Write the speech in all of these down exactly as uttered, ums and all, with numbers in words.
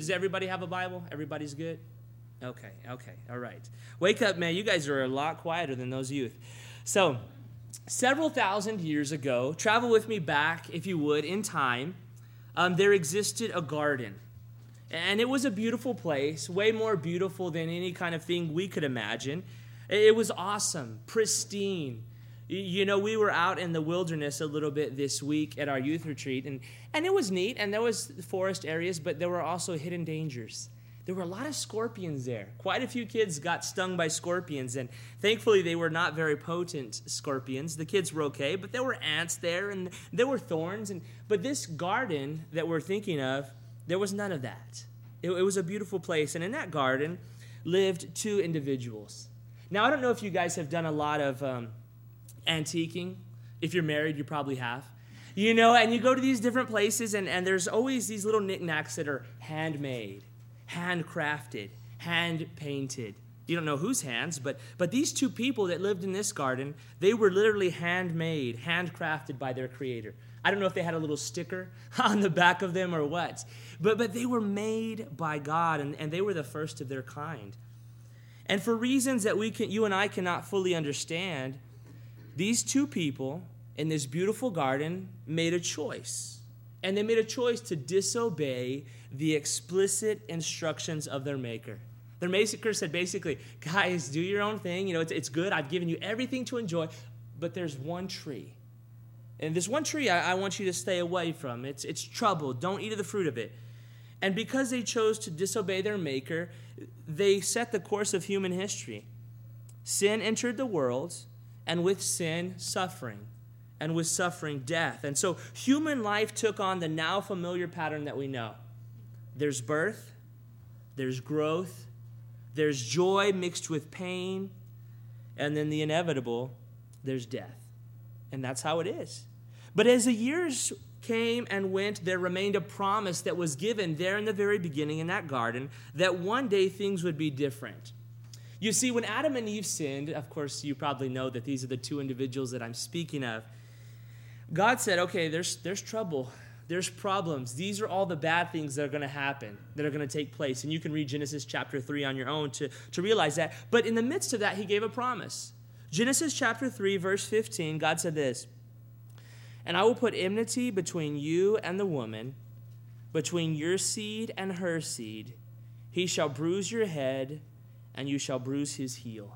does everybody have a Bible? Everybody's good? Okay, okay, all right. Wake up, man. You guys are a lot quieter than those youth. So, several thousand years ago, travel with me back, if you would, in time, um, there existed a garden. And it was a beautiful place, way more beautiful than any kind of thing we could imagine. It was awesome, pristine. You know, we were out in the wilderness a little bit this week at our youth retreat, and, and it was neat, and there was forest areas, but there were also hidden dangers. There were a lot of scorpions there. Quite a few kids got stung by scorpions, and thankfully they were not very potent scorpions. The kids were okay, but there were ants there, and there were thorns. And but this garden that we're thinking of, there was none of that. It, it was a beautiful place, and in that garden lived two individuals. Now, I don't know if you guys have done a lot of um, antiquing. If you're married, you probably have. You know, and you go to these different places, and, and there's always these little knickknacks that are handmade, handcrafted, hand-painted. You don't know whose hands, but but these two people that lived in this garden, they were literally handmade, handcrafted by their creator. I don't know if they had a little sticker on the back of them or what, but but they were made by God, and, and they were the first of their kind. And for reasons that we can, you and I cannot fully understand, these two people in this beautiful garden made a choice. And they made a choice to disobey the explicit instructions of their maker. Their maker said basically, guys, do your own thing. You know, it's, it's good. I've given you everything to enjoy. But there's one tree. And this one tree I, I want you to stay away from. It's, it's trouble. Don't eat of the fruit of it. And because they chose to disobey their maker, they set the course of human history. Sin entered the world, and with sin, suffering. And with suffering, death. And so human life took on the now familiar pattern that we know. There's birth, there's growth, there's joy mixed with pain, and then the inevitable, there's death. And that's how it is. But as the years came and went, there remained a promise that was given there in the very beginning in that garden that one day things would be different. You see, when Adam and Eve sinned, of course, you probably know that these are the two individuals that I'm speaking of. God said, okay, there's there's trouble. There's problems. These are all the bad things that are going to happen, that are going to take place. And you can read Genesis chapter three on your own to, to realize that. But in the midst of that, he gave a promise. Genesis chapter three, verse fifteen, God said this, "And I will put enmity between you and the woman, between your seed and her seed. He shall bruise your head, and you shall bruise his heel."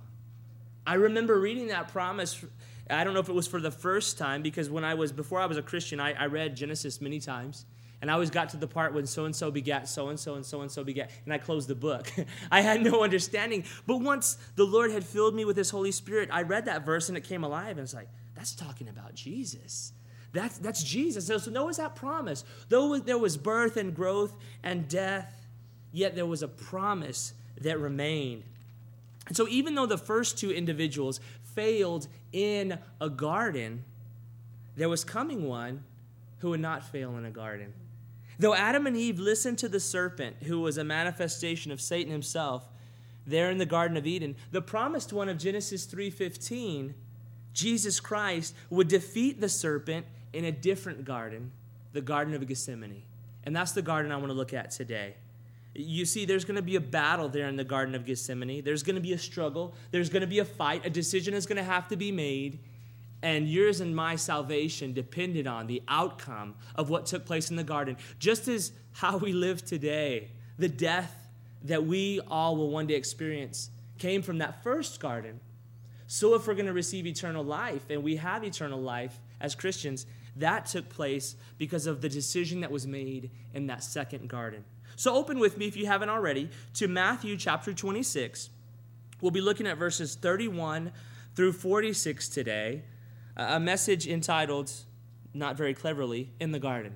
I remember reading that promise. I don't know if it was for the first time, because when I was, before I was a Christian, I, I read Genesis many times. And I always got to the part when so-and-so begat so-and-so and so-and-so begat, and I closed the book. I had no understanding. But once the Lord had filled me with his Holy Spirit, I read that verse and it came alive. And it's like, that's talking about Jesus. That's, that's Jesus. So, so there was that promise. Though there was birth and growth and death, yet there was a promise that remained. And so even though the first two individuals failed in a garden, there was coming one who would not fail in a garden. Though Adam and Eve listened to the serpent, who was a manifestation of Satan himself, there in the Garden of Eden, the promised one of Genesis three fifteen, Jesus Christ, would defeat the serpent in a different garden, the Garden of Gethsemane. And that's the garden I want to look at today. You see, there's going to be a battle there in the Garden of Gethsemane. There's going to be a struggle. There's going to be a fight. A decision is going to have to be made. And yours and my salvation depended on the outcome of what took place in the garden. Just as how we live today, the death that we all will one day experience came from that first garden. So if we're going to receive eternal life, and we have eternal life as Christians, that took place because of the decision that was made in that second garden. So open with me, if you haven't already, to Matthew chapter twenty-six. We'll be looking at verses thirty-one through forty-six today. A message entitled, not very cleverly, In the Garden.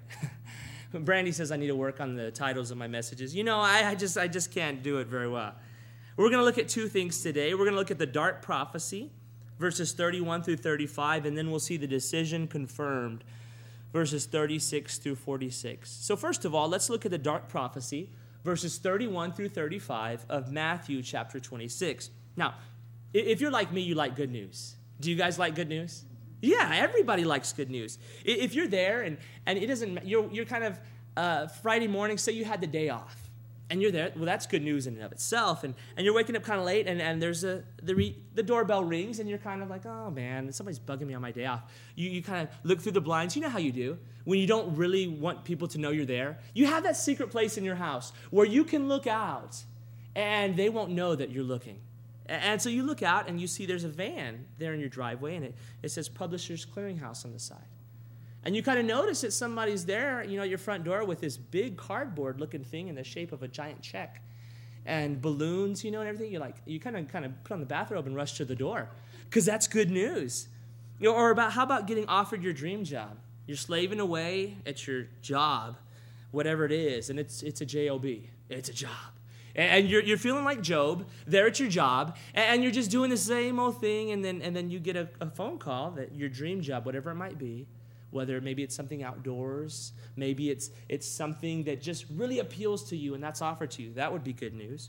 Brandy says I need to work on the titles of my messages. You know, I, I just I just can't do it very well. We're going to look at two things today. We're going to look at the dark prophecy, verses thirty-one through thirty-five, and then we'll see the decision confirmed, verses thirty-six through forty-six. So first of all, let's look at the dark prophecy, verses thirty-one through thirty-five of Matthew chapter twenty-six. Now, if you're like me, you like good news. Do you guys like good news? Yeah, everybody likes good news. If you're there and, and it doesn't, you're you're kind of uh, Friday morning, say you had the day off, And you're there. Well, that's good news in and of itself. And, and you're waking up kind of late, and, and there's a the, re, the doorbell rings, and you're kind of like, oh, man, somebody's bugging me on my day off. You, you kind of look through the blinds. You know how you do when you don't really want people to know you're there. You have that secret place in your house where you can look out, and they won't know that you're looking. And, and so you look out, and you see there's a van there in your driveway, and it, it says Publishers Clearinghouse on the side. And you kind of notice that somebody's there, you know, at your front door with this big cardboard-looking thing in the shape of a giant check and balloons, you know, and everything. You're like, you kind of kind of put on the bathrobe and rush to the door because that's good news. You know, or about how about getting offered your dream job? You're slaving away at your job, whatever it is, and it's it's a job. It's a job. And you're you're feeling like Job there at your job, and you're just doing the same old thing, and then and then you get a, a phone call that your dream job, whatever it might be, whether maybe it's something outdoors, maybe it's it's something that just really appeals to you and that's offered to you. That would be good news.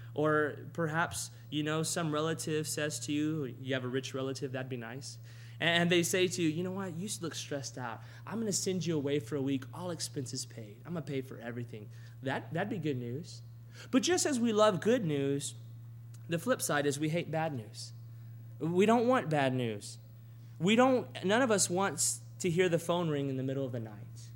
Or perhaps, you know, some relative says to you, you have a rich relative, that'd be nice. And they say to you, you know what, you look stressed out. I'm going to send you away for a week, all expenses paid. I'm going to pay for everything. That, that'd be good news. But just as we love good news, the flip side is we hate bad news. We don't want bad news. We don't, none of us wants to hear the phone ring in the middle of the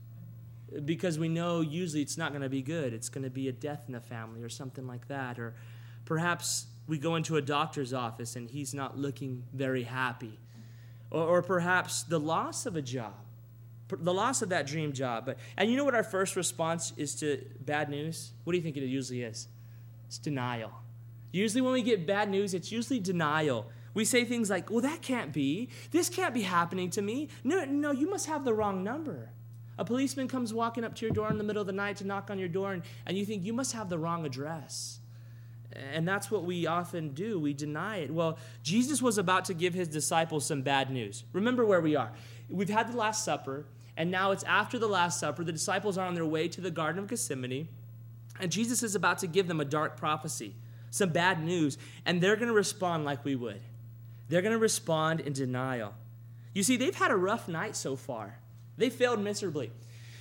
night because we know usually it's not going to be good. It's going to be a death in the family or something like that. Or perhaps we go into a doctor's office and he's not looking very happy. Or, or perhaps the loss of a job, the loss of that dream job. But and you know what our first response is to bad news? What do you think it usually is? It's denial. Usually when we get bad news, it's usually denial. We say things like, well, that can't be. This can't be happening to me. No, no, you must have the wrong number. A policeman comes walking up to your door in the middle of the night to knock on your door, and, and you think you must have the wrong address. And that's what we often do. We deny it. Well, Jesus was about to give his disciples some bad news. Remember where we are. We've had the Last Supper, and now it's after the Last Supper. The disciples are on their way to the Garden of Gethsemane, and Jesus is about to give them a dark prophecy, some bad news, and they're going to respond like we would. They're going to respond in denial. You see, they've had a rough night so far. They failed miserably.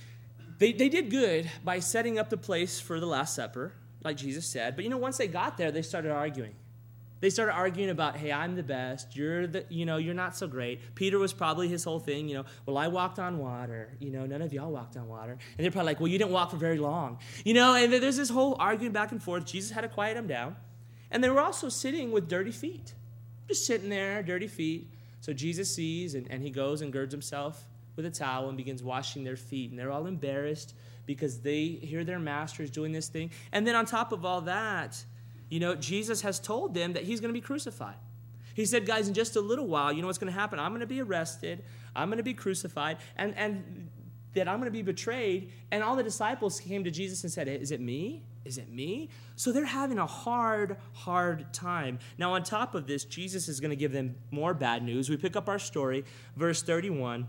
They, they did good by setting up the place for the Last Supper, like Jesus said. But, you know, once they got there, they started arguing. They started arguing about, hey, I'm the best. You're the, you know, you're not so great. Peter was probably his whole thing, you know, well, I walked on water. You know, none of y'all walked on water. And they're probably like, well, you didn't walk for very long. You know, and there's this whole arguing back and forth. Jesus had to quiet them down. And they were also sitting with dirty feet. Just sitting there, dirty feet. So Jesus sees, and, and he goes and girds himself with a towel and begins washing their feet. And they're all embarrassed because they hear their masters doing this thing. And then on top of all that, you know, Jesus has told them that he's going to be crucified. He said, guys, in just a little while, you know what's going to happen? I'm going to be arrested. I'm going to be crucified. And, and that I'm going to be betrayed. And all the disciples came to Jesus and said, is it me? Is it me? So they're having a hard, hard time. Now, on top of this, Jesus is going to give them more bad news. We pick up our story, verse thirty-one.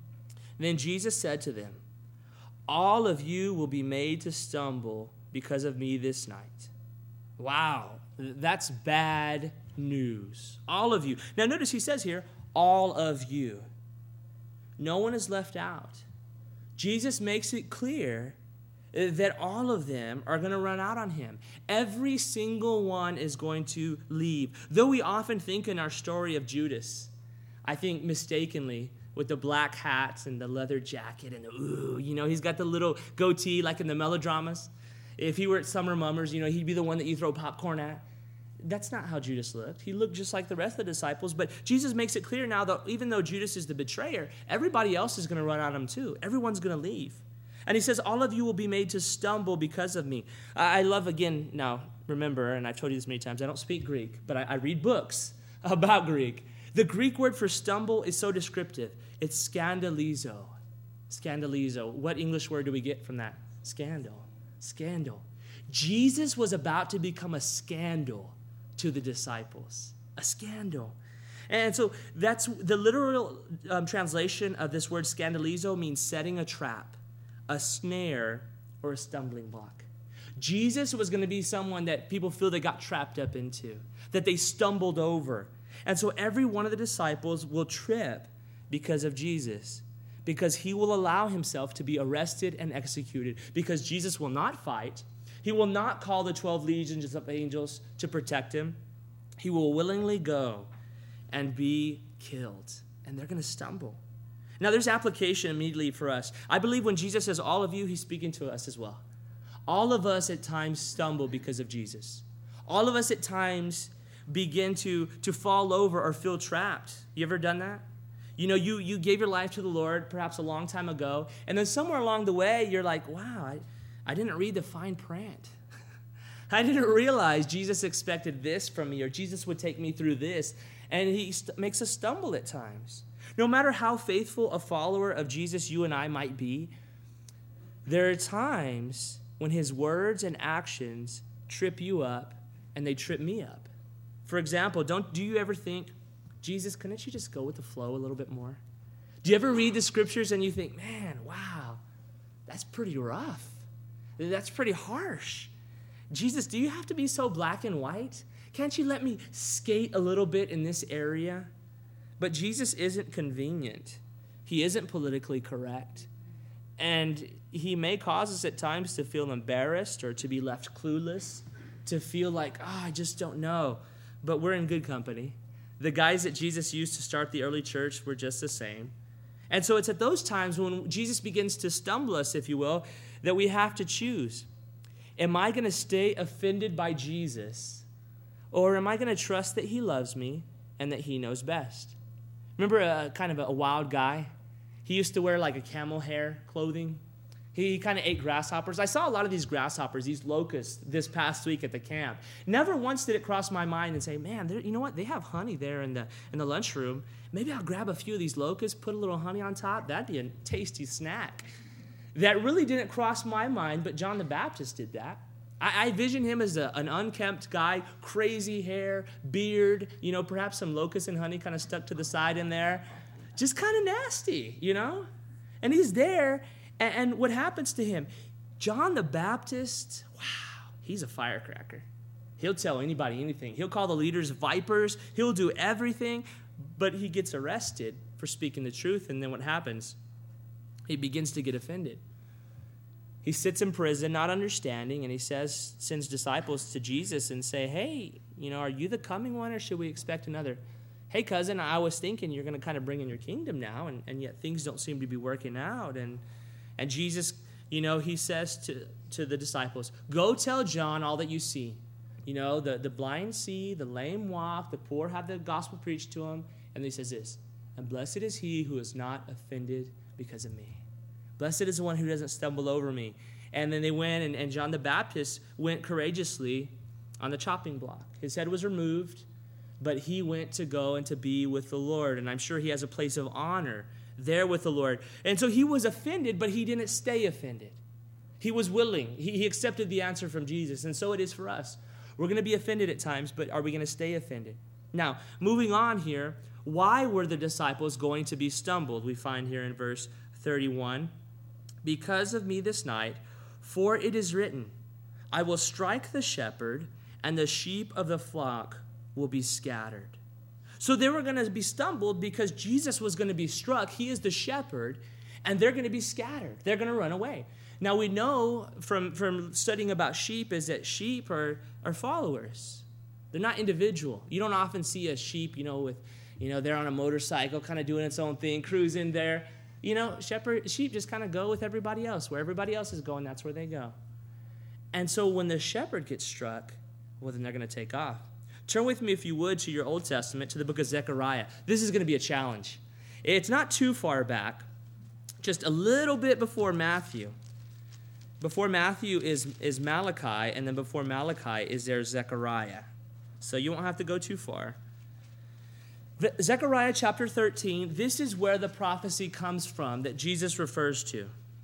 Then Jesus said to them, all of you will be made to stumble because of me this night. Wow, that's bad news. All of you. Now, notice he says here, all of you. No one is left out. Jesus makes it clear that all of them are going to run out on him. Every single one is going to leave. Though we often think in our story of Judas, I think mistakenly, with the black hats and the leather jacket and the ooh, you know, he's got the little goatee like in the melodramas. If he were at Summer Mummers, you know, he'd be the one that you throw popcorn at. That's not how Judas looked. He looked just like the rest of the disciples, but Jesus makes it clear now that even though Judas is the betrayer, everybody else is going to run on him too. Everyone's going to leave. And he says, all of you will be made to stumble because of me. I love, again, now, remember, and I've told you this many times, I don't speak Greek, but I, I read books about Greek. The Greek word for stumble is so descriptive. It's scandalizo. Scandalizo. What English word do we get from that? Scandal. Scandal. Jesus was about to become a scandal to the disciples. A scandal. And so that's the literal um, translation of this word scandalizo means setting a trap, a snare, or a stumbling block. Jesus was going to be someone that people feel they got trapped up into, that they stumbled over. And so every one of the disciples will trip because of Jesus, because he will allow himself to be arrested and executed, because Jesus will not fight. He will not call the twelve legions of angels to protect him. He will willingly go and be killed. And they're going to stumble. Now, there's application immediately for us. I believe when Jesus says all of you, he's speaking to us as well. All of us at times stumble because of Jesus. All of us at times begin to, to fall over or feel trapped. You ever done that? You know, you, you gave your life to the Lord perhaps a long time ago, and then somewhere along the way, you're like, wow, I, I didn't read the fine print. I didn't realize Jesus expected this from me, or Jesus would take me through this, and he st- makes us stumble at times. No matter how faithful a follower of Jesus you and I might be, there are times when his words and actions trip you up, and they trip me up. For example, don't do you ever think, Jesus, couldn't you just go with the flow a little bit more? Do you ever read the scriptures and you think, man, wow, that's pretty rough. That's pretty harsh. Jesus, do you have to be so black and white? Can't you let me skate a little bit in this area? But Jesus isn't convenient. He isn't politically correct. And he may cause us at times to feel embarrassed or to be left clueless, to feel like, oh, I just don't know. But we're in good company. The guys that Jesus used to start the early church were just the same. And so it's at those times when Jesus begins to stumble us, if you will, that we have to choose. Am I going to stay offended by Jesus, or am I going to trust that he loves me and that he knows best? Remember a kind of a wild guy? He used to wear like a camel hair clothing. He kind of ate grasshoppers. I saw a lot of these grasshoppers, these locusts, this past week at the camp. Never once did it cross my mind and say, man, you know what? They have honey there in the in the lunchroom. Maybe I'll grab a few of these locusts, put a little honey on top. That'd be a tasty snack. That really didn't cross my mind, but John the Baptist did that. I, I vision him as a, an unkempt guy, crazy hair, beard, you know, perhaps some locusts and honey kind of stuck to the side in there. Just kind of nasty, you know? And he's there. And what happens to him? John the Baptist, wow, he's a firecracker. He'll tell anybody anything. He'll call the leaders vipers. He'll do everything, but he gets arrested for speaking the truth. And then what happens? He begins to get offended. He sits in prison, not understanding, and he says, sends disciples to Jesus and say, hey, you know, are you the coming one, or should we expect another? Hey, cousin, I was thinking you're going to kind of bring in your kingdom now, and, and yet things don't seem to be working out. And And Jesus, you know, he says to, to the disciples, go tell John all that you see. You know, the, the blind see, the lame walk, the poor have the gospel preached to them. And he says this, and blessed is he who is not offended because of me. Blessed is the one who doesn't stumble over me. And then they went, and, and John the Baptist went courageously on the chopping block. His head was removed, but he went to go and to be with the Lord. And I'm sure he has a place of honor there with the Lord. And so he was offended, but he didn't stay offended. He was willing. He, he accepted the answer from Jesus. And so it is for us. We're going to be offended at times, but are we going to stay offended? Now, moving on here, why were the disciples going to be stumbled? We find here in verse thirty-one, because of me this night, for it is written, I will strike the shepherd, and the sheep of the flock will be scattered. So they were going to be stumbled because Jesus was going to be struck. He is the shepherd, and they're going to be scattered. They're going to run away. Now, we know from, from studying about sheep is that sheep are, are followers. They're not individual. You don't often see a sheep, you know, with, you know, they're on a motorcycle kind of doing its own thing, cruising there. You know, shepherd, sheep just kind of go with everybody else. Where everybody else is going, that's where they go. And so when the shepherd gets struck, well, then they're going to take off. Turn with me, if you would, to your Old Testament, to the book of Zechariah. This is going to be a challenge. It's not too far back, just a little bit before Matthew. Before Matthew is, is Malachi, and then before Malachi is there Zechariah. So you won't have to go too far. Zechariah chapter thirteen, this is where the prophecy comes from that Jesus refers to.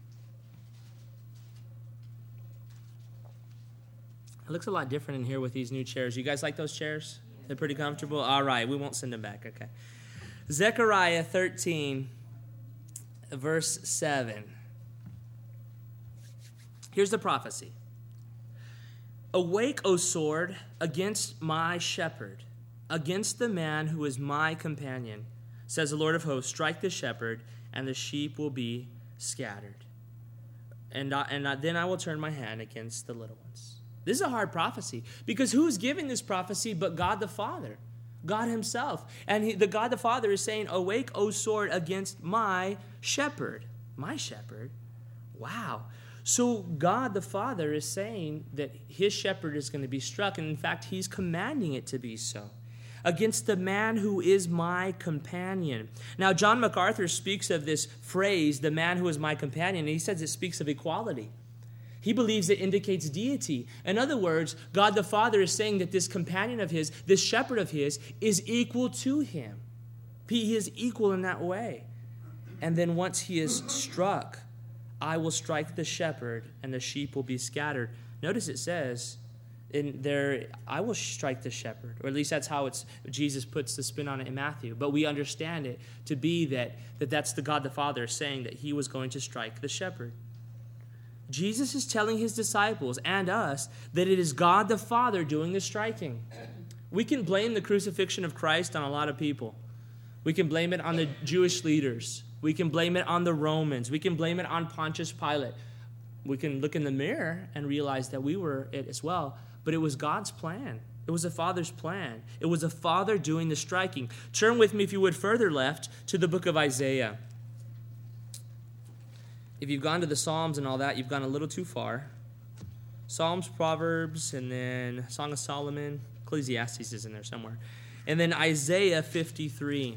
It looks a lot different in here with these new chairs. You guys like those chairs? They're pretty comfortable? All right, we won't send them back. Okay. Zechariah thirteen, verse seven. Here's the prophecy. Awake, O sword, against my shepherd, against the man who is my companion, says the Lord of hosts, strike the shepherd, and the sheep will be scattered. and, I, and I, then I will turn my hand against the little ones. This is a hard prophecy, because who's giving this prophecy but God the Father? God himself. And he, the God the Father is saying, awake, O sword, against my shepherd. My shepherd? Wow. So God the Father is saying that his shepherd is going to be struck, and in fact, he's commanding it to be so. Against the man who is my companion. Now, John MacArthur speaks of this phrase, the man who is my companion, and he says it speaks of equality. He believes it indicates deity. In other words, God the Father is saying that this companion of his, this shepherd of his, is equal to him. He is equal in that way. And then once he is struck, I will strike the shepherd, and the sheep will be scattered. Notice it says in there, I will strike the shepherd, or at least that's how it's Jesus puts the spin on it in Matthew. But we understand it to be that, that that's the God the Father saying that he was going to strike the shepherd. Jesus is telling his disciples and us that it is God the Father doing the striking. We can blame the crucifixion of Christ on a lot of people. We can blame it on the Jewish leaders. We can blame it on the Romans. We can blame it on Pontius Pilate. We can look in the mirror and realize that we were it as well. But it was God's plan. It was the Father's plan. It was the Father doing the striking. Turn with me, if you would, further left to the book of Isaiah. If you've gone to the Psalms and all that, you've gone a little too far. Psalms, Proverbs, and then Song of Solomon. Ecclesiastes is in there somewhere. And then Isaiah fifty-three.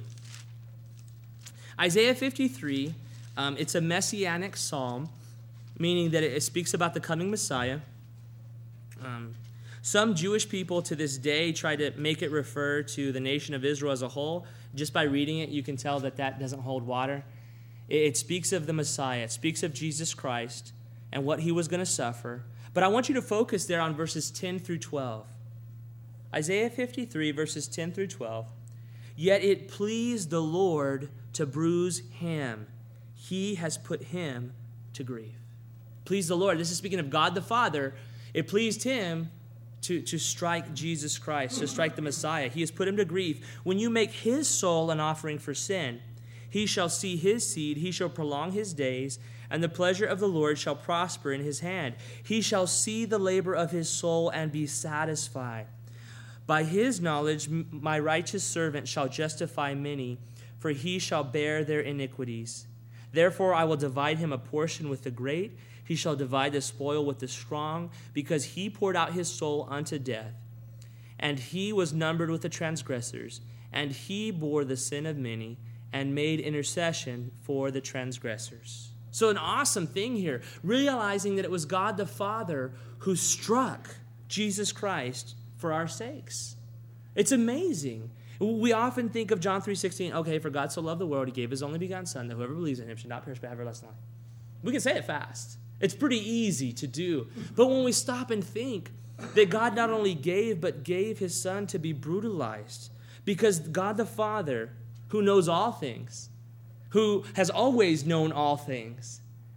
Isaiah fifty-three, um, it's a messianic psalm, meaning that it, it speaks about the coming Messiah. Um, some Jewish people to this day try to make it refer to the nation of Israel as a whole. Just by reading it, you can tell that that doesn't hold water. It, it speaks of the Messiah. It speaks of Jesus Christ and what he was going to suffer. But I want you to focus there on verses ten through twelve. Isaiah fifty-three, verses ten through twelve. Yet it pleased the Lord to bruise him. He has put him to grief. Pleased the Lord. This is speaking of God the Father. It pleased him to, to strike Jesus Christ, to strike the Messiah. He has put him to grief. When you make his soul an offering for sin, he shall see his seed, he shall prolong his days, and the pleasure of the Lord shall prosper in his hand. He shall see the labor of his soul and be satisfied. By his knowledge, my righteous servant shall justify many, for he shall bear their iniquities. Therefore I will divide him a portion with the great. He shall divide the spoil with the strong, because he poured out his soul unto death. And he was numbered with the transgressors, and he bore the sin of many, and made intercession for the transgressors. So an awesome thing here, realizing that it was God the Father who struck Jesus Christ for our sakes. It's amazing. We often think of John three sixteen, okay, for God so loved the world, he gave his only begotten Son, that whoever believes in him should not perish but have everlasting life. We can say it fast. It's pretty easy to do. But when we stop and think that God not only gave, but gave his Son to be brutalized, because God the Father, who knows all things, who has always known all things,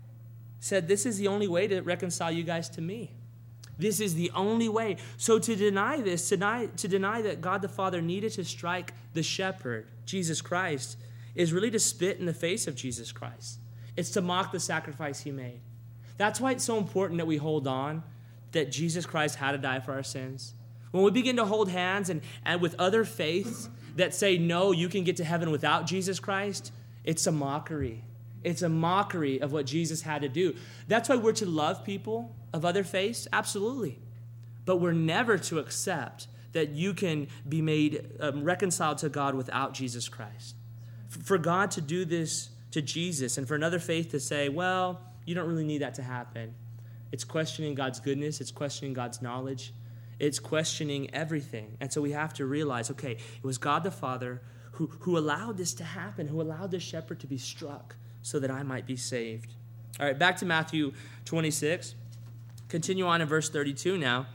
said, this is the only way to reconcile you guys to me. This is the only way. So to deny this, to deny, to deny that God the Father needed to strike the shepherd, Jesus Christ, is really to spit in the face of Jesus Christ. It's to mock the sacrifice he made. That's why it's so important that we hold on that Jesus Christ had to die for our sins. When we begin to hold hands and, and with other faiths that say, no, you can get to heaven without Jesus Christ, it's a mockery. It's a mockery of what Jesus had to do. That's why we're to love people of other faiths, absolutely. But we're never to accept that you can be made um, reconciled to God without Jesus Christ. For God to do this to Jesus and for another faith to say, well, you don't really need that to happen. It's questioning God's goodness. It's questioning God's knowledge. It's questioning everything. And so we have to realize, okay, it was God the Father who, who allowed this to happen, who allowed this shepherd to be struck so that I might be saved. All right, back to Matthew twenty-six. Continue on in verse thirty-two now.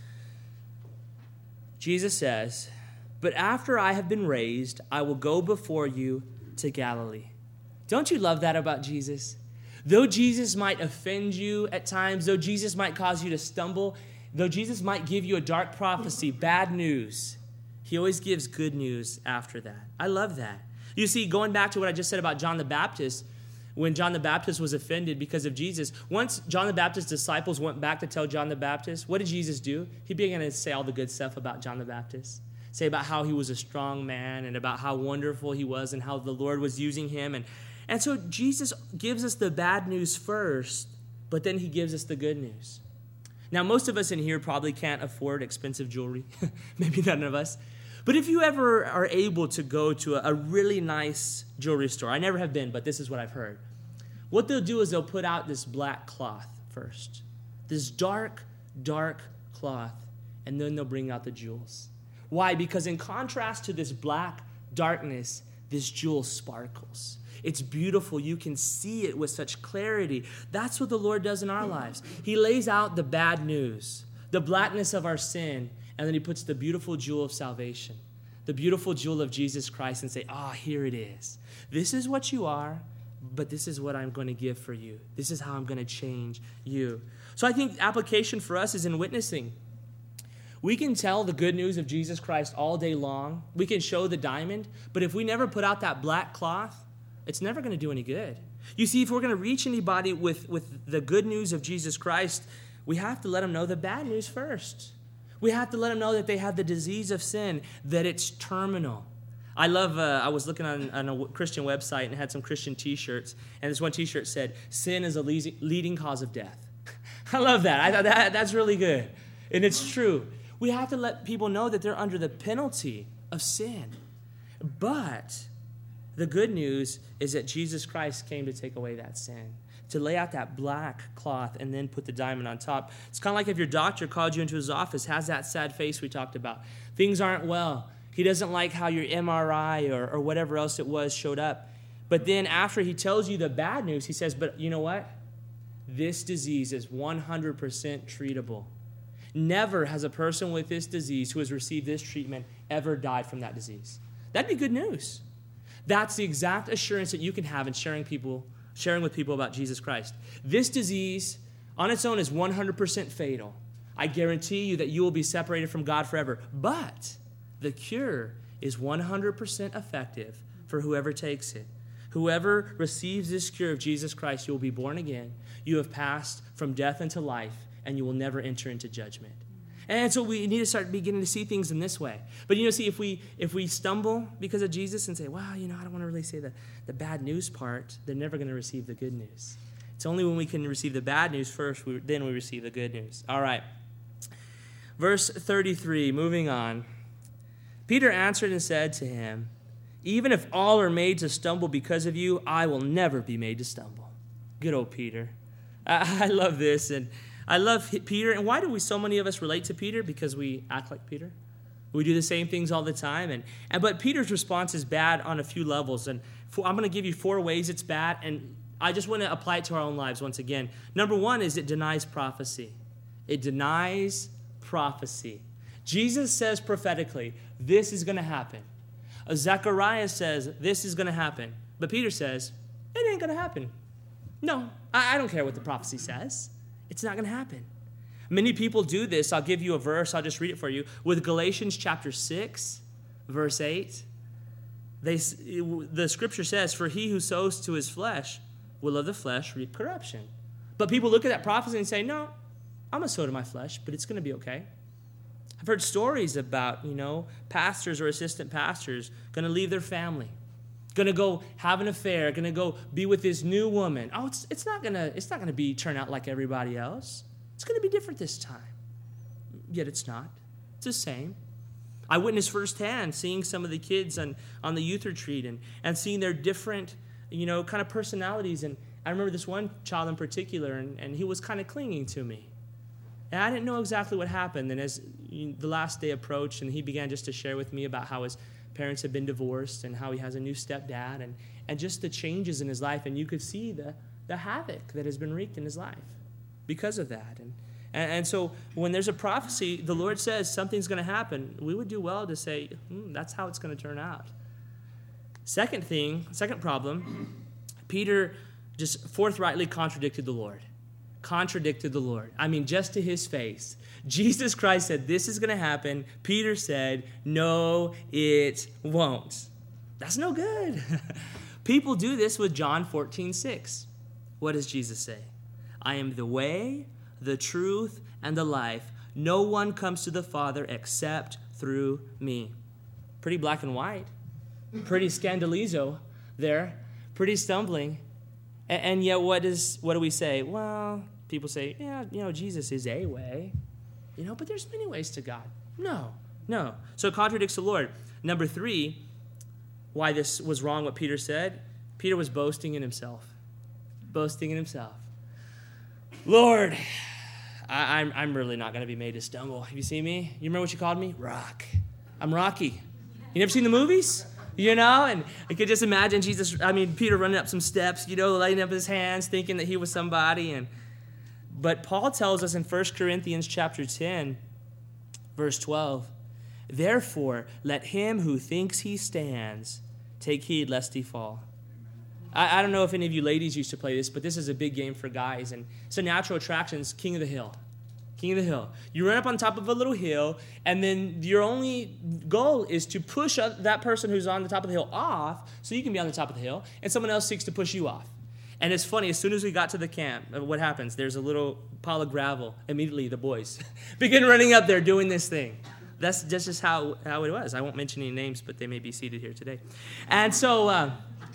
Jesus says, but after I have been raised, I will go before you to Galilee. Don't you love that about Jesus? Though Jesus might offend you at times, though Jesus might cause you to stumble, though Jesus might give you a dark prophecy, bad news, he always gives good news after that. I love that. You see, going back to what I just said about John the Baptist, when John the Baptist was offended because of Jesus. Once John the Baptist's disciples went back to tell John the Baptist, what did Jesus do? He began to say all the good stuff about John the Baptist. Say about how he was a strong man and about how wonderful he was and how the Lord was using him. And, and so Jesus gives us the bad news first, but then he gives us the good news. Now, most of us in here probably can't afford expensive jewelry. Maybe none of us. But if you ever are able to go to a, a really nice jewelry store, I never have been, but this is what I've heard. What they'll do is they'll put out this black cloth first. This dark, dark cloth. And then they'll bring out the jewels. Why? Because in contrast to this black darkness, this jewel sparkles. It's beautiful. You can see it with such clarity. That's what the Lord does in our lives. He lays out the bad news, the blackness of our sin, and then he puts the beautiful jewel of salvation, the beautiful jewel of Jesus Christ, and say, ah, oh, here it is. This is what you are, but this is what I'm going to give for you. This is how I'm going to change you. So I think application for us is in witnessing. We can tell the good news of Jesus Christ all day long. We can show the diamond, but if we never put out that black cloth, it's never going to do any good. You see, if we're going to reach anybody with, with the good news of Jesus Christ, we have to let them know the bad news first. We have to let them know that they have the disease of sin, that it's terminal. I love, uh, I was looking on, on a Christian website and had some Christian t-shirts, and this one t-shirt said, sin is a leading cause of death. I love that. I thought that that's really good. And it's true. We have to let people know that they're under the penalty of sin. But the good news is that Jesus Christ came to take away that sin, to lay out that black cloth and then put the diamond on top. It's kind of like if your doctor called you into his office, has that sad face we talked about. Things aren't well. He doesn't like how your M R I or, or whatever else it was showed up. But then after he tells you the bad news, he says, but you know what? This disease is one hundred percent treatable. Never has a person with this disease who has received this treatment ever died from that disease. That'd be good news. That's the exact assurance that you can have in sharing people, sharing with people about Jesus Christ. This disease on its own is one hundred percent fatal. I guarantee you that you will be separated from God forever. But the cure is one hundred percent effective for whoever takes it. Whoever receives this cure of Jesus Christ, you will be born again. You have passed from death into life, and you will never enter into judgment. And so we need to start beginning to see things in this way. But, you know, see, if we if we stumble because of Jesus and say, well, you know, I don't want to really say the, the bad news part, they're never going to receive the good news. It's only when we can receive the bad news first, we, then we receive the good news. All right. Verse thirty-three, moving on. Peter answered and said to him, even if all are made to stumble because of you, I will never be made to stumble. Good old Peter. I, I love this, and I love Peter. And why do we, so many of us relate to Peter? Because we act like Peter. We do the same things all the time. And, and but Peter's response is bad on a few levels. And for, I'm going to give you four ways it's bad. And I just want to apply it to our own lives once again. Number one is it denies prophecy. It denies prophecy. Jesus says prophetically, this is going to happen. Zechariah says, this is going to happen. But Peter says, it ain't going to happen. No, I, I don't care what the prophecy says. It's not going to happen. Many people do this. I'll give you a verse. I'll just read it for you. With Galatians chapter six, verse eight, they, the scripture says, for he who sows to his flesh will of the flesh reap corruption. But people look at that prophecy and say, no, I'm going to sow to my flesh, but it's going to be okay. I've heard stories about, you know, pastors or assistant pastors going to leave their family, going to go have an affair, going to go be with this new woman. Oh, it's it's not going to it's not going to be turn out like everybody else. It's going to be different this time. Yet it's not. It's the same. I witnessed firsthand seeing some of the kids on, on the youth retreat and, and seeing their different, you know, kind of personalities. And I remember this one child in particular, and, and he was kind of clinging to me. And I didn't know exactly what happened. And as the last day approached, and he began just to share with me about how his parents had been divorced and how he has a new stepdad and, and just the changes in his life. And you could see the, the havoc that has been wreaked in his life because of that. And, and, and so when there's a prophecy, the Lord says something's going to happen. We would do well to say, hmm, that's how it's going to turn out. Second thing, second problem, Peter just forthrightly contradicted the Lord. Contradicted the Lord. I mean, just to his face. Jesus Christ said, this is going to happen. Peter said, no, it won't. That's no good. People do this with John fourteen six. What does Jesus say? I am the way, the truth, and the life. No one comes to the Father except through me. Pretty black and white. Pretty scandalizo there. Pretty stumbling. And, and yet what is what do we say? Well, people say, yeah, you know, Jesus is a way. You know, but there's many ways to God. No, no. So it contradicts the Lord. Number three, why this was wrong, what Peter said. Peter was boasting in himself. Boasting in himself. Lord, I, I'm, I'm really not going to be made to stumble. Have you seen me? You remember what you called me? Rock. I'm Rocky. You never seen the movies? You know, and I could just imagine Jesus, I mean, Peter running up some steps, you know, laying up his hands, thinking that he was somebody. And But Paul tells us in First Corinthians chapter ten, verse twelve, therefore, let him who thinks he stands take heed lest he fall. I, I don't know if any of you ladies used to play this, but this is a big game for guys. And so Natural Attractions, King of the Hill. King of the Hill. You run up on top of a little hill, and then your only goal is to push that person who's on the top of the hill off so you can be on the top of the hill, and someone else seeks to push you off. And it's funny, as soon as we got to the camp, what happens? There's a little pile of gravel. Immediately, the boys begin running up there doing this thing. That's just, just how, how it was. I won't mention any names, but they may be seated here today. And so uh,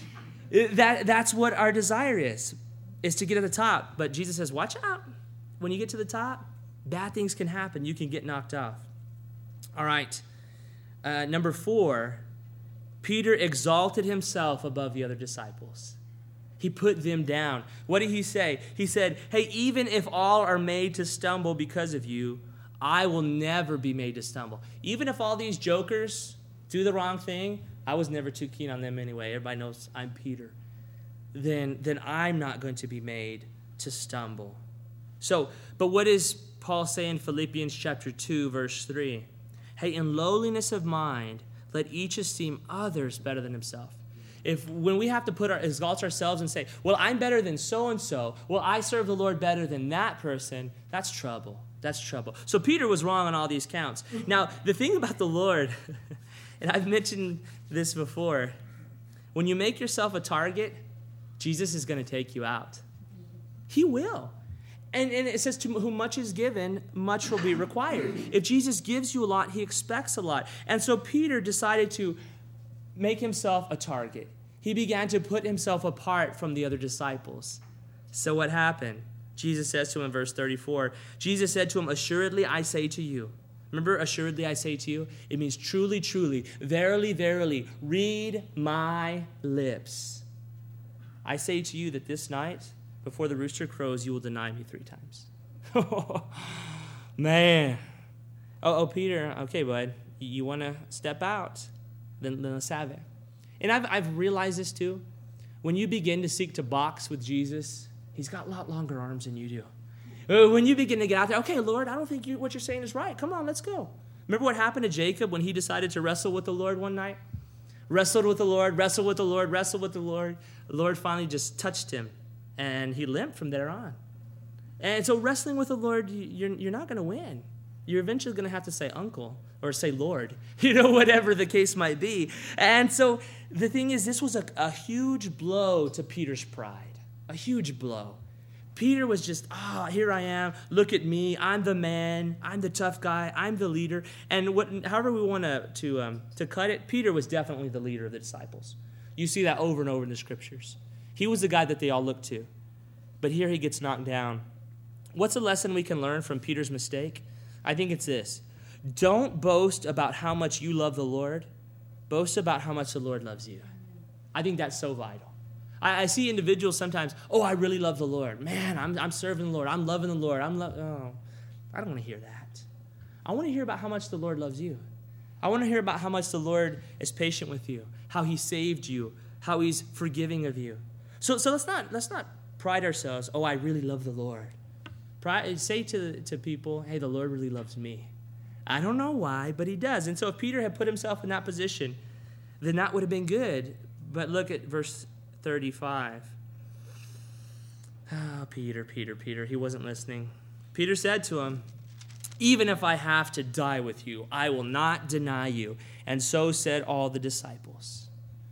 that that's what our desire is, is to get at the top. But Jesus says, watch out. When you get to the top, bad things can happen. You can get knocked off. All right. Uh, number four, Peter exalted himself above the other disciples. He put them down. What did he say? He said, hey, even if all are made to stumble because of you, I will never be made to stumble. Even if all these jokers do the wrong thing, I was never too keen on them anyway. Everybody knows I'm Peter. Then, then I'm not going to be made to stumble. So, but what does Paul say in Philippians chapter two, verse three? Hey, in lowliness of mind, let each esteem others better than himself. If when we have to put our, exalt ourselves and say, well, I'm better than so-and-so, well, I serve the Lord better than that person, that's trouble. That's trouble. So Peter was wrong on all these counts. Now, the thing about the Lord, and I've mentioned this before, when you make yourself a target, Jesus is going to take you out. He will. And, and it says, to whom much is given, much will be required. If Jesus gives you a lot, he expects a lot. And so Peter decided to make himself a target. He began to put himself apart from the other disciples. So what happened? Jesus says to him in verse thirty-four, Jesus said to him, assuredly I say to you. Remember, assuredly I say to you? It means truly, truly, verily, verily, read my lips. I say to you that this night, before the rooster crows, you will deny me three times. Man. Oh, oh, Peter, okay, bud, you want to step out? Then, then let's have it. And I've, I've realized this too. When you begin to seek to box with Jesus, he's got a lot longer arms than you do. When you begin to get out there, okay, Lord, I don't think you, what you're saying is right. Come on, let's go. Remember what happened to Jacob when he decided to wrestle with the Lord one night? Wrestled with the Lord, wrestled with the Lord, wrestled with the Lord. The Lord finally just touched him, and he limped from there on. And so wrestling with the Lord, you're, you're not going to win. You're eventually going to have to say uncle or say Lord, you know, whatever the case might be. And so the thing is, this was a, a huge blow to Peter's pride, a huge blow. Peter was just, ah, oh, here I am. Look at me. I'm the man. I'm the tough guy. I'm the leader. And what, however we want to to um, to cut it, Peter was definitely the leader of the disciples. You see that over and over in the scriptures. He was the guy that they all looked to. But here he gets knocked down. What's a lesson we can learn from Peter's mistake? I think it's this. Don't boast about how much you love the Lord. Boast about how much the Lord loves you. I think that's so vital. I, I see individuals sometimes, oh, I really love the Lord. Man, I'm, I'm serving the Lord. I'm loving the Lord. I'm lo- Oh, I don't want to hear that. I want to hear about how much the Lord loves you. I want to hear about how much the Lord is patient with you, how he saved you, how he's forgiving of you. So, so let's not let's not pride ourselves, oh, I really love the Lord. Pride, say to, to people, hey, the Lord really loves me. I don't know why, but he does. And so if Peter had put himself in that position, then that would have been good. But look at verse thirty-five. Oh, Peter, Peter, Peter, he wasn't listening. Peter said to him, even if I have to die with you, I will not deny you. And so said all the disciples.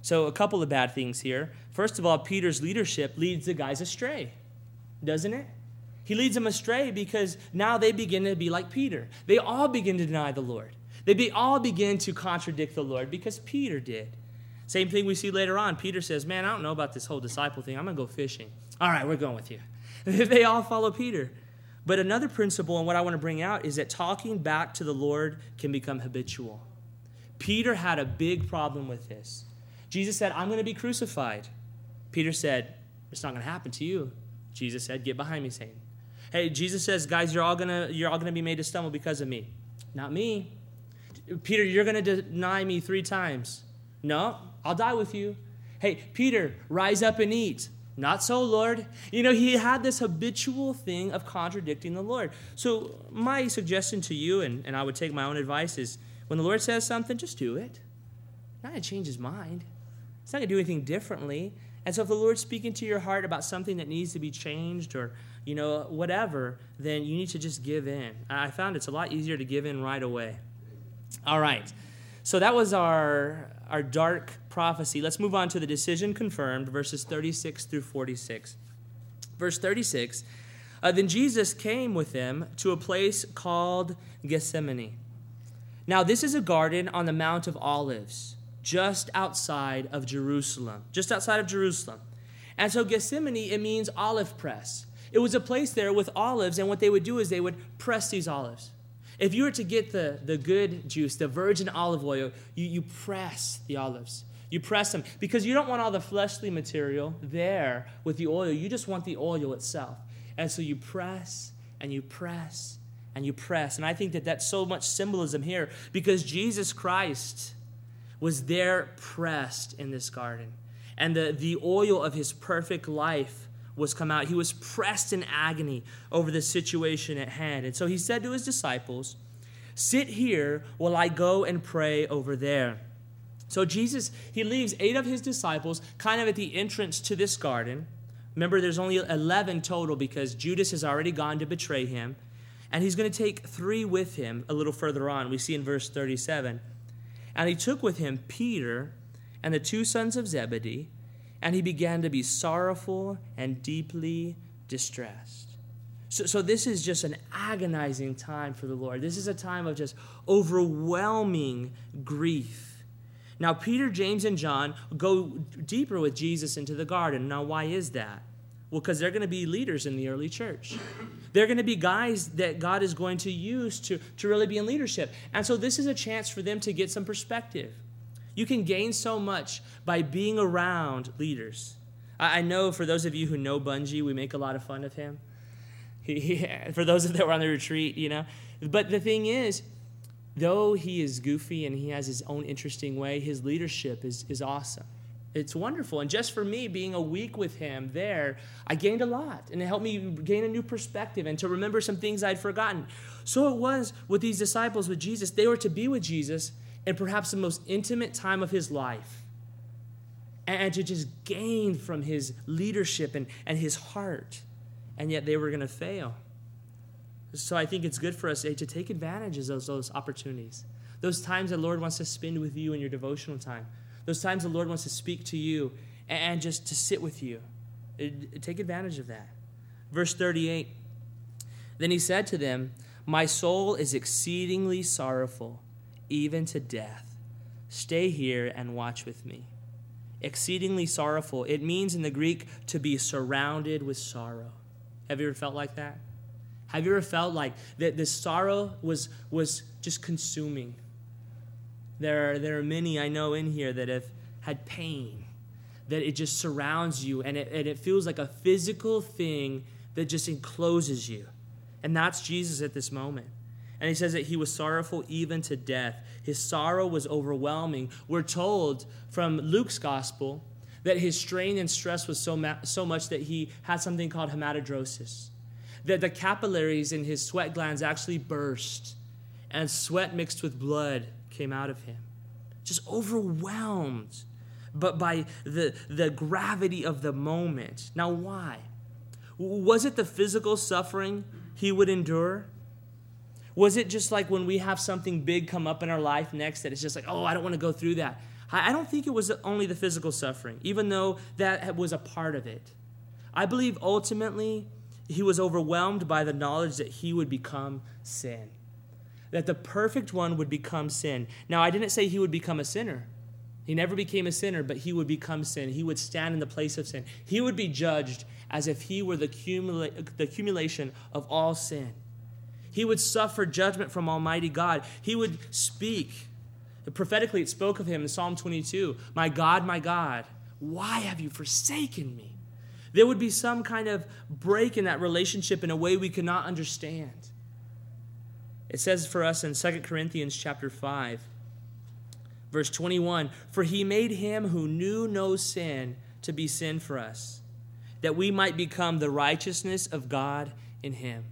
So a couple of bad things here. First of all, Peter's leadership leads the guys astray, doesn't it? He leads them astray because now they begin to be like Peter. They all begin to deny the Lord. They be, all begin to contradict the Lord because Peter did. Same thing we see later on. Peter says, man, I don't know about this whole disciple thing. I'm going to go fishing. All right, we're going with you. They all follow Peter. But another principle, and what I want to bring out, is that talking back to the Lord can become habitual. Peter had a big problem with this. Jesus said, I'm going to be crucified. Peter said, it's not going to happen to you. Jesus said, get behind me, Satan. Hey, Jesus says, guys, you're all going to you're all going to be made to stumble because of me. Not me. Peter, you're going to deny me three times. No, I'll die with you. Hey, Peter, rise up and eat. Not so, Lord. You know, he had this habitual thing of contradicting the Lord. So my suggestion to you, and, and I would take my own advice, is when the Lord says something, just do it. Not going to change his mind. It's not going to do anything differently. And so if the Lord's speaking to your heart about something that needs to be changed or, you know, whatever, then you need to just give in. I found it's a lot easier to give in right away. All right. So that was our, our dark prophecy. Let's move on to the decision confirmed, verses thirty-six through forty-six. Verse thirty-six, uh, then Jesus came with them to a place called Gethsemane. Now this is a garden on the Mount of Olives, just outside of Jerusalem, just outside of Jerusalem. And so Gethsemane, it means olive press. It was a place there with olives, and what they would do is they would press these olives. If you were to get the, the good juice, the virgin olive oil, you, you press the olives. You press them because you don't want all the fleshly material there with the oil. You just want the oil itself. And so you press and you press and you press. And I think that that's so much symbolism here because Jesus Christ was there pressed in this garden. And the, the oil of his perfect life was come out. He was pressed in agony over the situation at hand. And so he said to his disciples, sit here while I go and pray over there. So Jesus, he leaves eight of his disciples kind of at the entrance to this garden. Remember, there's only eleven total because Judas has already gone to betray him. And he's going to take three with him a little further on. We see in verse thirty-seven. And he took with him Peter and the two sons of Zebedee, and he began to be sorrowful and deeply distressed. So, so this is just an agonizing time for the Lord. This is a time of just overwhelming grief. Now, Peter, James, and John go deeper with Jesus into the garden. Now, why is that? Well, because they're going to be leaders in the early church. They're going to be guys that God is going to use to, to really be in leadership. And so this is a chance for them to get some perspective. You can gain so much by being around leaders. I know for those of you who know Bungie, we make a lot of fun of him. He, he, for those that were on the retreat, you know. But the thing is, though he is goofy and he has his own interesting way, his leadership is, is awesome. It's wonderful. And just for me, being a week with him there, I gained a lot. And it helped me gain a new perspective and to remember some things I'd forgotten. So it was with these disciples, with Jesus. They were to be with Jesus in perhaps the most intimate time of his life. And to just gain from his leadership and, and his heart. And yet they were going to fail. So I think it's good for us eh, to take advantage of those, those opportunities. Those times the Lord wants to spend with you in your devotional time. Those times the Lord wants to speak to you and just to sit with you. Take advantage of that. Verse thirty-eight, then he said to them, my soul is exceedingly sorrowful, even to death. Stay here and watch with me. Exceedingly sorrowful. It means in the Greek to be surrounded with sorrow. Have you ever felt like that? Have you ever felt like that this sorrow was, was just consuming? There are, there are many I know in here that have had pain, that it just surrounds you, and it, and it feels like a physical thing that just encloses you. And that's Jesus at this moment. And he says that he was sorrowful even to death. His sorrow was overwhelming. We're told from Luke's gospel that his strain and stress was so, ma- so much that he had something called hematidrosis, that the capillaries in his sweat glands actually burst, and sweat mixed with blood came out of him. Just overwhelmed but by the, the gravity of the moment. Now, why? Was it the physical suffering he would endure? Was it just like when we have something big come up in our life next that it's just like, oh, I don't want to go through that? I don't think it was only the physical suffering, even though that was a part of it. I believe ultimately he was overwhelmed by the knowledge that he would become sin, that the perfect one would become sin. Now, I didn't say he would become a sinner. He never became a sinner, but he would become sin. He would stand in the place of sin. He would be judged as if he were the, cumula- the accumulation of all sin. He would suffer judgment from Almighty God. He would speak. Prophetically, it spoke of him in Psalm twenty-two. My God, my God, why have you forsaken me? There would be some kind of break in that relationship in a way we could not understand. It says for us in Second Corinthians chapter five, verse twenty-one, for he made him who knew no sin to be sin for us, that we might become the righteousness of God in him.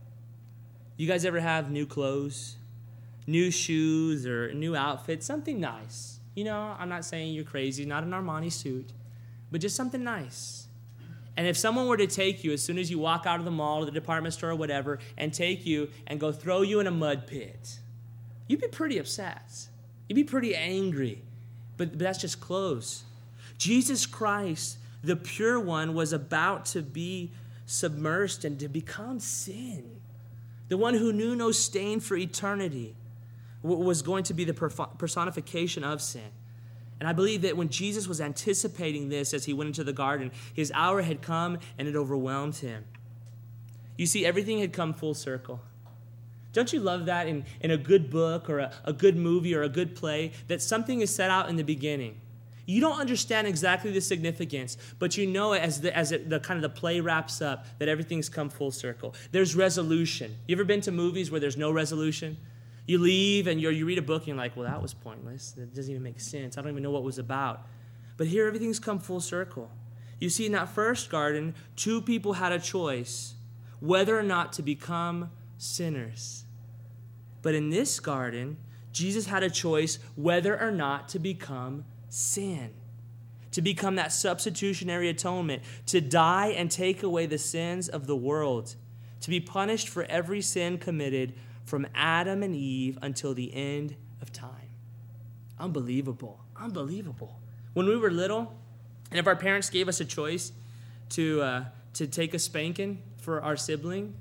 You guys ever have new clothes, new shoes, or a new outfit, something nice? You know, I'm not saying you're crazy, not an Armani suit, but just something nice. And if someone were to take you as soon as you walk out of the mall or the department store or whatever, and take you and go throw you in a mud pit, you'd be pretty upset. You'd be pretty angry. But, but that's just clothes. Jesus Christ, the pure one, was about to be submersed and to become sin. The one who knew no stain for eternity was going to be the personification of sin. And I believe that when Jesus was anticipating this as he went into the garden, his hour had come and it overwhelmed him. You see, everything had come full circle. Don't you love that in, in a good book or a, a good movie or a good play, that something is set out in the beginning? You don't understand exactly the significance, but you know as the as it, the kind of the play wraps up that everything's come full circle. There's resolution. You ever been to movies where there's no resolution? You leave and you're, you read a book and you're like, well, that was pointless. That doesn't even make sense. I don't even know what it was about. But here everything's come full circle. You see, in that first garden, two people had a choice whether or not to become sinners. But in this garden, Jesus had a choice whether or not to become sin, to become that substitutionary atonement, to die and take away the sins of the world, to be punished for every sin committed from Adam and Eve until the end of time. Unbelievable. Unbelievable. When we were little, and if our parents gave us a choice to uh, to take a spanking for our sibling,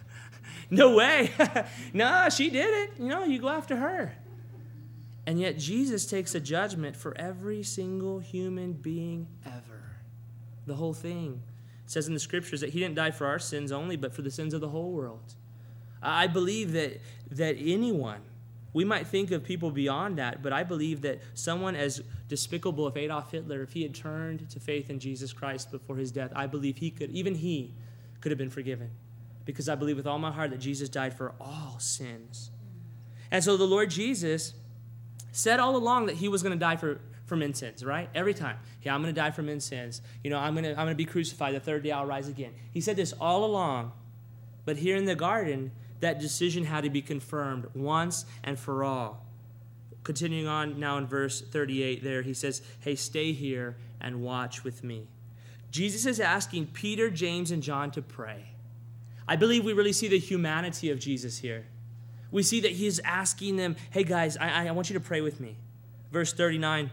no way. No, she did it. You know, you go after her. And yet Jesus takes a judgment for every single human being ever. The whole thing. It says in the scriptures that he didn't die for our sins only, but for the sins of the whole world. I believe that that anyone, we might think of people beyond that, but I believe that someone as despicable as Adolf Hitler, if he had turned to faith in Jesus Christ before his death, I believe he could, even he could have been forgiven. Because I believe with all my heart that Jesus died for all sins. And so the Lord Jesus said all along that he was going to die for, for men's sins, right? Every time. Yeah, I'm going to die for men's sins. You know, I'm going to I'm going to be crucified. The third day I'll rise again. He said this all along. But here in the garden, that decision had to be confirmed once and for all. Continuing on now in verse thirty-eight there, he says, hey, stay here and watch with me. Jesus is asking Peter, James, and John to pray. I believe we really see the humanity of Jesus here. We see that he's asking them, hey guys, I, I want you to pray with me. Verse thirty-nine,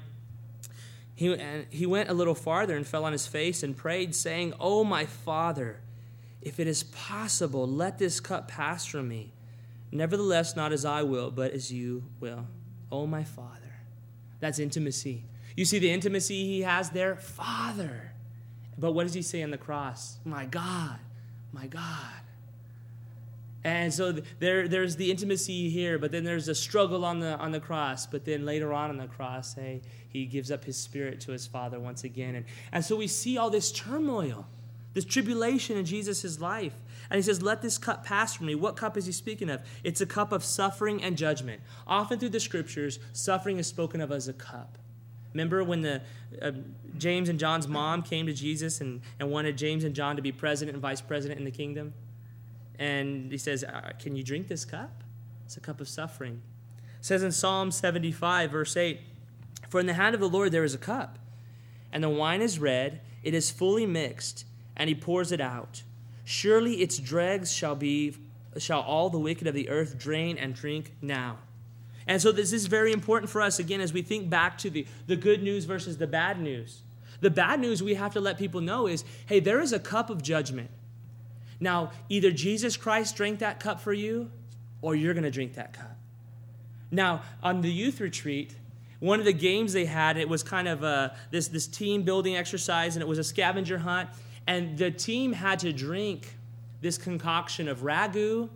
he, and he went a little farther and fell on his face and prayed, saying, oh, my Father, if it is possible, let this cup pass from me. Nevertheless, not as I will, but as you will. Oh, my Father. That's intimacy. You see the intimacy he has there? Father. But what does he say on the cross? My God, my God. And so there, there's the intimacy here, but then there's a struggle on the on the cross. But then later on on the cross, hey, he gives up his spirit to his Father once again. And, and so we see all this turmoil, this tribulation in Jesus' life. And he says, let this cup pass from me. What cup is he speaking of? It's a cup of suffering and judgment. Often through the scriptures, suffering is spoken of as a cup. Remember when the uh, James and John's mom came to Jesus and, and wanted James and John to be president and vice president in the kingdom? And he says, uh, can you drink this cup? It's a cup of suffering. It says in Psalm seventy-five, verse eight, for in the hand of the Lord there is a cup, and the wine is red, it is fully mixed, and he pours it out. Surely its dregs shall be, shall all the wicked of the earth drain and drink now. And so this is very important for us, again, as we think back to the, the good news versus the bad news. The bad news we have to let people know is, hey, there is a cup of judgment. Now, either Jesus Christ drank that cup for you, or you're going to drink that cup. Now, on the youth retreat, one of the games they had, it was kind of a, this, this team building exercise, and it was a scavenger hunt. And the team had to drink this concoction of ragu,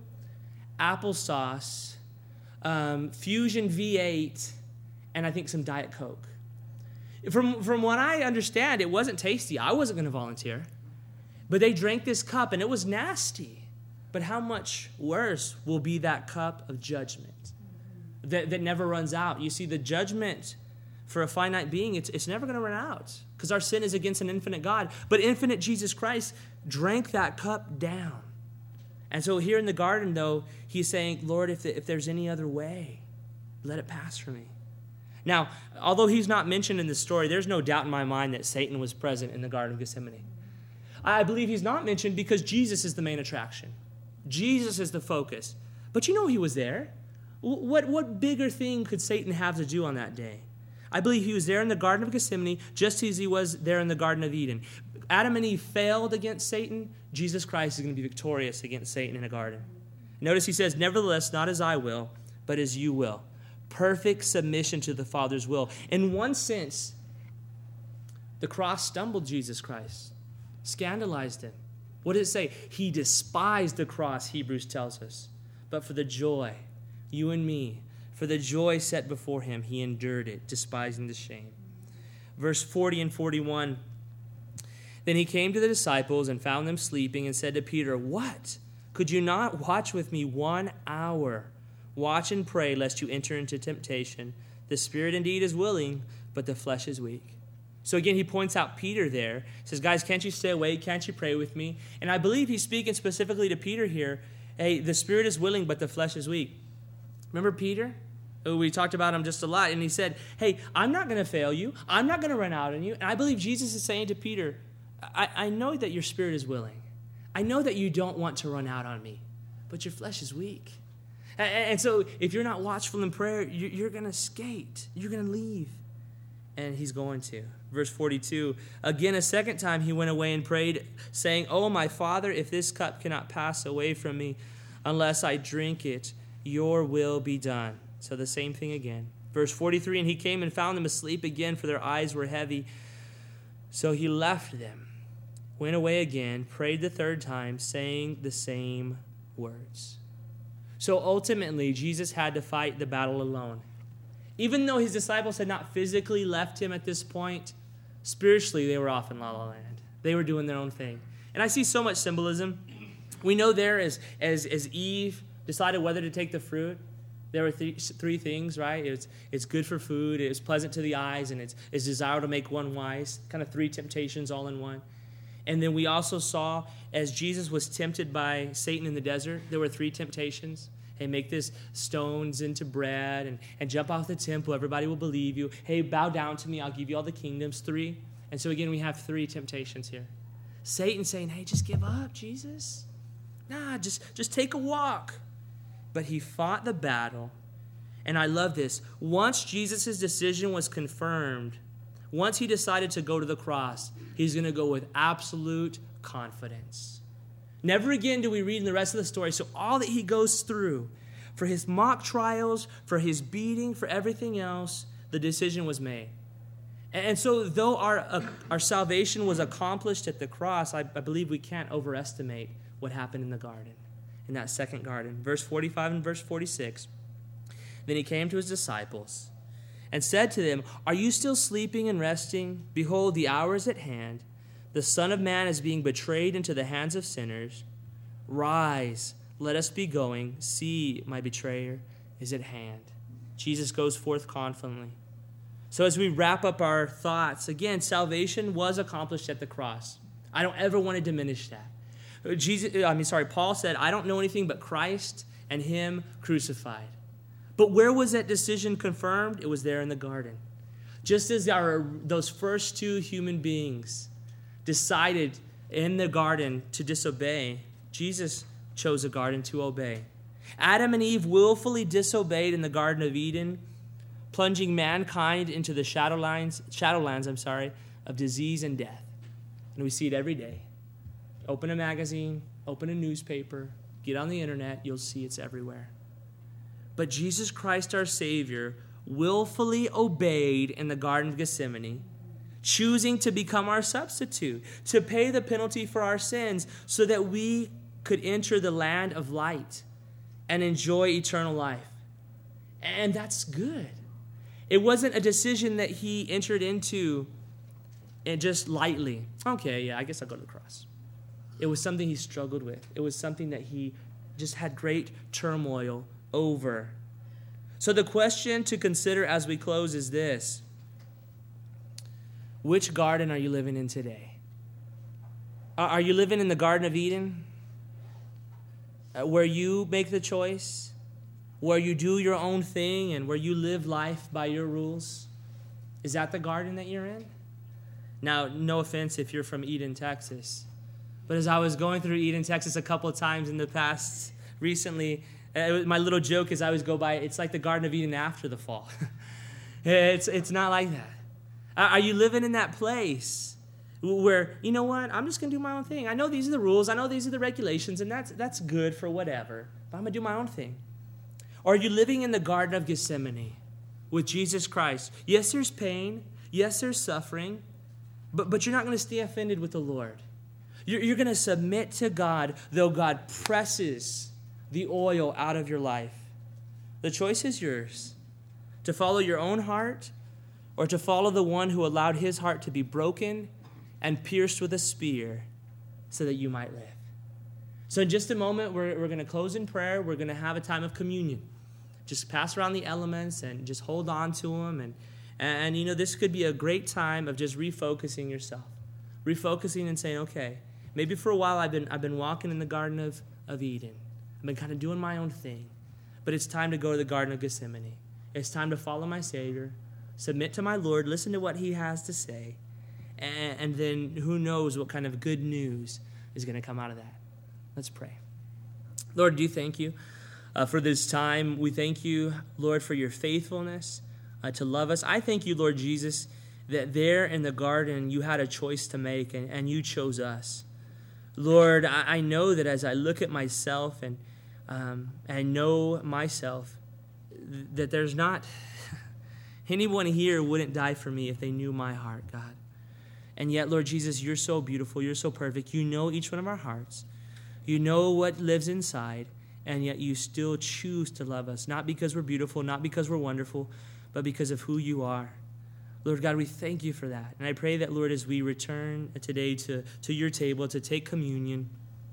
applesauce, um, Fusion V eight, and I think some Diet Coke. From, from what I understand, it wasn't tasty. I wasn't going to volunteer. But they drank this cup, and it was nasty. But how much worse will be that cup of judgment that, that never runs out? You see, the judgment for a finite being, it's, it's never going to run out because our sin is against an infinite God. But infinite Jesus Christ drank that cup down. And so here in the garden, though, he's saying, Lord, if, the, if there's any other way, let it pass from me. Now, although he's not mentioned in the story, there's no doubt in my mind that Satan was present in the Garden of Gethsemane. I believe he's not mentioned because Jesus is the main attraction. Jesus is the focus. But you know he was there. What, what bigger thing could Satan have to do on that day? I believe he was there in the Garden of Gethsemane just as he was there in the Garden of Eden. Adam and Eve failed against Satan. Jesus Christ is going to be victorious against Satan in a garden. Notice he says, nevertheless, not as I will, but as you will. Perfect submission to the Father's will. In one sense, the cross stumbled Jesus Christ, scandalized him. What does it say? He despised the cross, Hebrews tells us. But for the joy, you and me, for the joy set before him, he endured it, despising the shame. Verse forty and forty-one, then he came to the disciples and found them sleeping and said to Peter, what? Could you not watch with me one hour? Watch and pray lest you enter into temptation. The spirit indeed is willing, but the flesh is weak. So again, he points out Peter there. He says, guys, can't you stay awake? Can't you pray with me? And I believe he's speaking specifically to Peter here. Hey, the spirit is willing, but the flesh is weak. Remember Peter? Oh, we talked about him just a lot. And he said, hey, I'm not going to fail you. I'm not going to run out on you. And I believe Jesus is saying to Peter, I, I know that your spirit is willing. I know that you don't want to run out on me, but your flesh is weak. And so if you're not watchful in prayer, you're going to skate. You're going to leave. And he's going to. Verse forty-two, again a second time he went away and prayed, saying, oh, my Father, if this cup cannot pass away from me unless I drink it, your will be done. So the same thing again. Verse forty-three, and he came and found them asleep again, for their eyes were heavy. So he left them, went away again, prayed the third time, saying the same words. So ultimately, Jesus had to fight the battle alone. Even though his disciples had not physically left him at this point, spiritually they were off in La La Land. They were doing their own thing. And I see so much symbolism. We know there as, as, as Eve decided whether to take the fruit, there were th- three things, right? It's, it's good for food, it's pleasant to the eyes, and it's, it's desire to make one wise. Kind of three temptations all in one. And then we also saw as Jesus was tempted by Satan in the desert, there were three temptations. Hey, make this stones into bread and, and jump off the temple. Everybody will believe you. Hey, bow down to me. I'll give you all the kingdoms. Three. And so again, we have three temptations here. Satan saying, hey, just give up, Jesus. Nah, just, just take a walk. But he fought the battle. And I love this. Once Jesus' decision was confirmed, once he decided to go to the cross, he's going to go with absolute confidence. Never again do we read in the rest of the story. So all that he goes through, for his mock trials, for his beating, for everything else, the decision was made. And so though our, uh, our salvation was accomplished at the cross, I, I believe we can't overestimate what happened in the garden, in that second garden. Verse forty-five and verse forty-six. Then he came to his disciples and said to them, are you still sleeping and resting? Behold, the hour is at hand. The Son of Man is being betrayed into the hands of sinners. Rise, let us be going. See, my betrayer is at hand. Jesus goes forth confidently. So as we wrap up our thoughts, again, salvation was accomplished at the cross. I don't ever want to diminish that. Jesus, I mean, sorry, Paul said, I don't know anything but Christ and him crucified. But where was that decision confirmed? It was there in the garden. Just as our, those first two human beings decided in the garden to disobey, Jesus chose a garden to obey. Adam and Eve willfully disobeyed in the Garden of Eden, plunging mankind into the shadowlands, shadowlands, I'm sorry, of disease and death. And we see it every day. Open a magazine, open a newspaper, get on the internet, you'll see it's everywhere. But Jesus Christ, our Savior, willfully obeyed in the Garden of Gethsemane, choosing to become our substitute, to pay the penalty for our sins so that we could enter the land of light and enjoy eternal life. And that's good. It wasn't a decision that he entered into and just lightly. Okay, yeah, I guess I'll go to the cross. It was something he struggled with. It was something that he just had great turmoil over. So the question to consider as we close is this: which garden are you living in today? Are you living in the Garden of Eden, where you make the choice, where you do your own thing, and where you live life by your rules? Is that the garden that you're in? Now, no offense if you're from Eden, Texas, but as I was going through Eden, Texas a couple of times in the past recently, uh, my little joke is I always go by, it's like the Garden of Eden after the fall. it's, it's not like that. Are you living in that place where, you know what, I'm just going to do my own thing. I know these are the rules. I know these are the regulations, and that's, that's good for whatever, but I'm going to do my own thing. Or are you living in the Garden of Gethsemane with Jesus Christ? Yes, there's pain. Yes, there's suffering, but, but you're not going to stay offended with the Lord. You're, you're going to submit to God, though God presses the oil out of your life. The choice is yours, to follow your own heart or to follow the one who allowed his heart to be broken and pierced with a spear so that you might live. So in just a moment, we're, we're going to close in prayer. We're going to have a time of communion. Just pass around the elements and just hold on to them. And, and, you know, this could be a great time of just refocusing yourself. Refocusing and saying, okay, maybe for a while I've been, I've been walking in the Garden of, of Eden. I've been kind of doing my own thing. But it's time to go to the Garden of Gethsemane. It's time to follow my Savior, submit to my Lord, listen to what he has to say, and, and then who knows what kind of good news is going to come out of that. Let's pray. Lord, do thank you uh, for this time. We thank you, Lord, for your faithfulness uh, to love us. I thank you, Lord Jesus, that there in the garden you had a choice to make, and, and you chose us. Lord, I, I know that as I look at myself and um, I know myself, th- that there's not anyone here wouldn't die for me if they knew my heart, God. And yet, Lord Jesus, you're so beautiful. You're so perfect. You know each one of our hearts. You know what lives inside, and yet you still choose to love us, not because we're beautiful, not because we're wonderful, but because of who you are. Lord God, we thank you for that. And I pray that, Lord, as we return today to, to your table to take communion,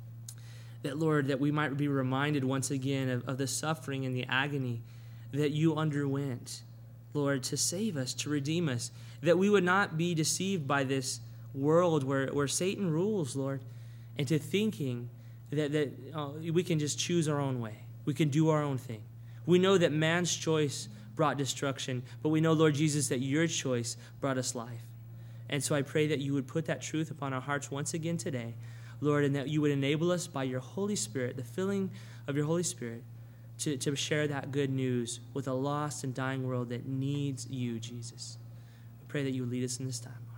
that, Lord, that we might be reminded once again of, of the suffering and the agony that you underwent, Lord, to save us, to redeem us, that we would not be deceived by this world where, where Satan rules, Lord, into thinking that, that uh, we can just choose our own way. We can do our own thing. We know that man's choice brought destruction, but we know, Lord Jesus, that your choice brought us life. And so I pray that you would put that truth upon our hearts once again today, Lord, and that you would enable us by your Holy Spirit, the filling of your Holy Spirit, to, to share that good news with a lost and dying world that needs you, Jesus. I pray that you would lead us in this time.